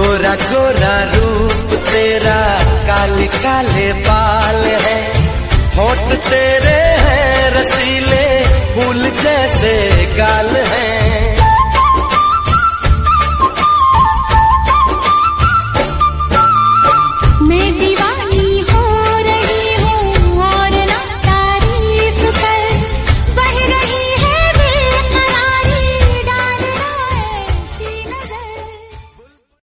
गोरा गोरा रूप तेरा, काले काले बाल है, होठ तेरे हैं रसीले, फूल जैसे गाल हैं।